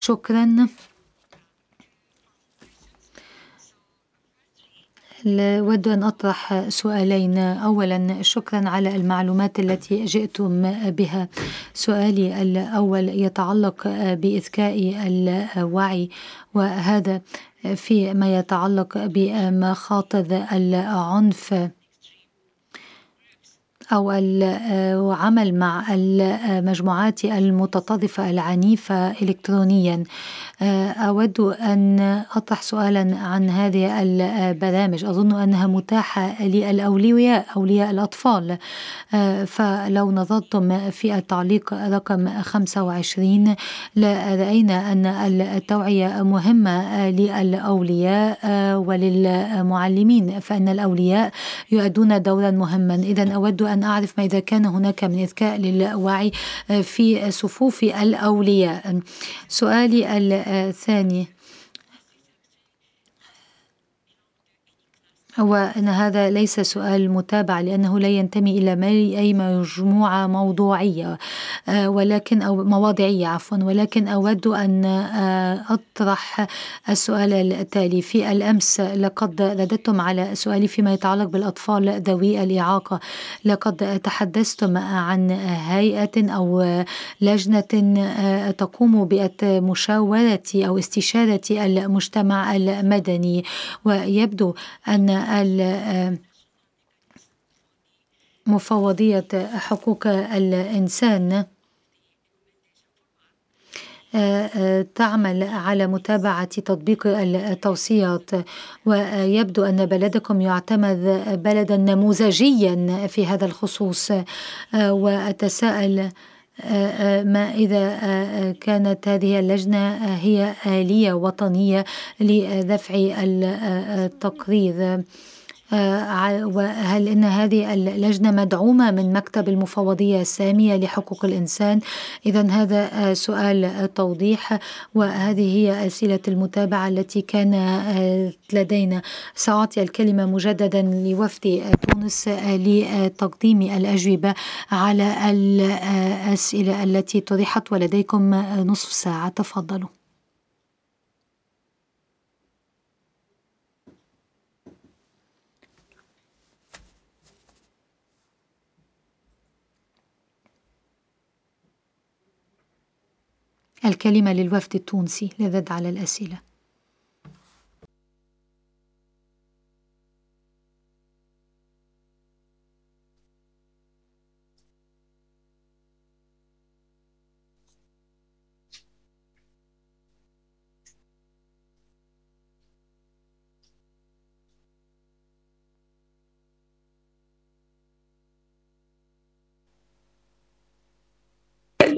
شكرا. أود أن أطرح سؤالين. أولا، شكرا على المعلومات التي جئتم بها. سؤالي الأول يتعلق بإذكاء الوعي، وهذا فيما يتعلق بمخاطر العنف أو العمل مع المجموعات المتطرفة العنيفة إلكترونيا. أود أن أطرح سؤالا عن هذه البرامج. أظن أنها متاحة للأولياء، أولياء الأطفال. فلو نظرتم في التعليق رقم 25 لرأينا أن التوعية مهمة للأولياء وللمعلمين، فإن الأولياء يؤدون دورا مهما. إذن أود أن أعرف ما إذا كان هناك من إذكاء للوعي في صفوف الأولياء. سؤالي الثاني هو أن هذا ليس سؤال متابع، لأنه لا ينتمي إلى أي مجموعة موضوعية ولكن أو مواضيعية عفوا، ولكن أود أن أطرح السؤال التالي. في الأمس لقد رددتم على سؤالي فيما يتعلق بالأطفال ذوي الإعاقة. لقد تحدثتم عن هيئة أو لجنة تقوم بمشاورة أو استشارة المجتمع المدني، ويبدو أن مفوضية حقوق الإنسان تعمل على متابعة تطبيق التوصيات، ويبدو أن بلدكم يعتبر بلدا نموذجيا في هذا الخصوص. وأتساءل ما إذا كانت هذه اللجنة هي آلية وطنية لدفع التقرير، وهل إن هذه اللجنة مدعومة من مكتب المفوضية السامية لحقوق الإنسان؟ إذن هذا سؤال توضيح، وهذه هي أسئلة المتابعة التي كان لدينا. سأعطي الكلمة مجددا لوفد تونس لتقديم الأجوبة على الأسئلة التي طرحت، ولديكم نصف ساعة. تفضلوا. الكلمة للوفد التونسي للرد على الأسئلة.